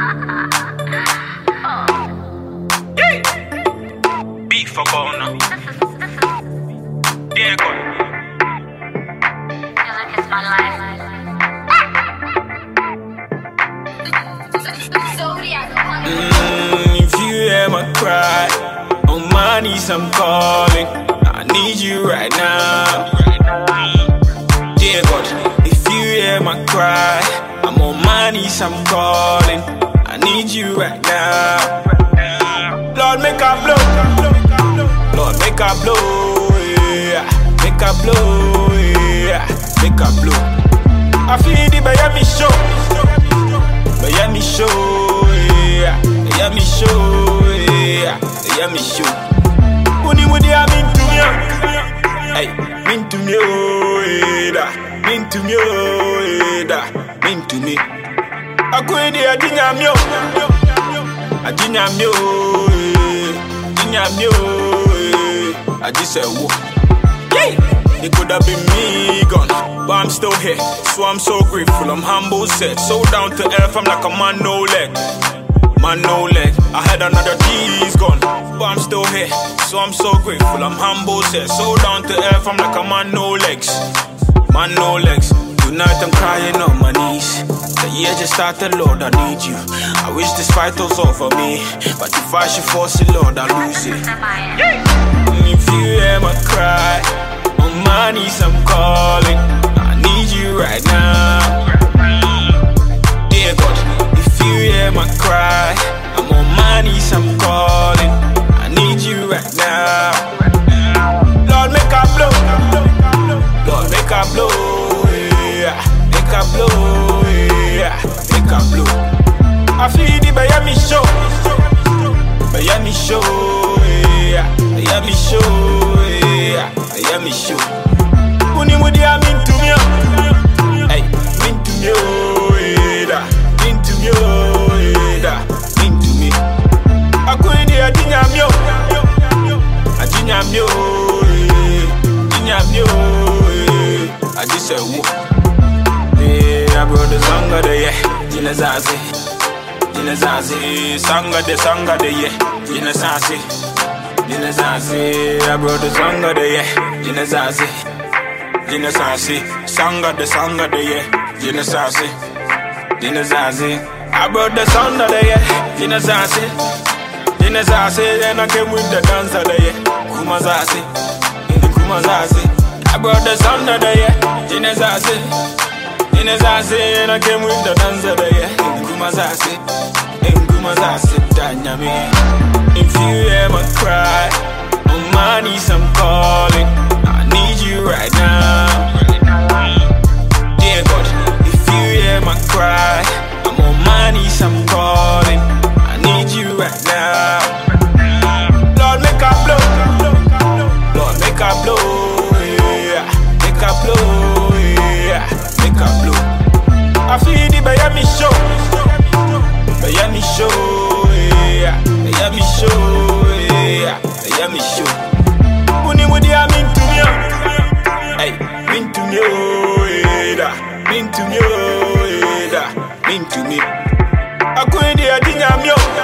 Beat for Bona. Dear God. Music is my life. If you hear my cry, on my knees I'm calling. I need you right now. Dear God, if you hear my cry, I'm on my knees I'm calling. I need you right now. Lord, make a blow. Lord, make a blow. Yeah. Make a blow. Yeah. Make a blow. I feel the Miami show. Miami show. Yeah. Miami show. Yeah. Miami show. Muni I mean to me. Hey, mean to me. Mean to me. Mean to me. I go in there, I I just said, whoa. Yay! It could have been me gone, but I'm still here. So I'm so grateful, I'm humble, set. So down to earth, I'm like a man, no leg. Man, no leg. I had another D's gone, but I'm still here. So I'm so grateful, I'm humble, set. So down to earth, I'm like a man, no legs. Man, no legs. Tonight I'm crying on my knees. The year just started, Lord, I need you. I wish this fight was over me, but if I should force it, Lord, I lose it. If you hear my cry, on my knees I'm calling. I need you right now. Dear God, if you hear my cry, I'm on my knees I'm calling. I need you right now. Lord, make a blow. Lord, make a blow. Make a blow, yeah, make a blow. I feel the Miami show, Miami show, yeah, Miami show, yeah, Miami show. Muni I mean to me, hey, mean to me, mean to me, mean to me. I go in there, I just said, whoa. I brought the song of the year, Gina Zazi, song of the year, Gina Zazi. I brought the song of the year, Gina Zazi, song of the year, Gina Zazi. I brought the song of the year, Gina Zazi, and I came with the dance of the year, Kuma Zazi. I brought the song of the year, Gina Zazi. And I came with the dance of the year. Danyami. If you hear my cry, on my knees I'm calling. I need you right now. Dear God, if you hear my cry, I'm on my knees I'm calling. I need you right now. Lord, make a blow. Lord, make a blow. Yeah. Make a blow. Yeah. Make a blow. I feel the Miami show, Miami show, yeah, Miami show, yeah, Miami show. Muni I mean to me, hey, mean to me, mean to me, mean to me. I go in there,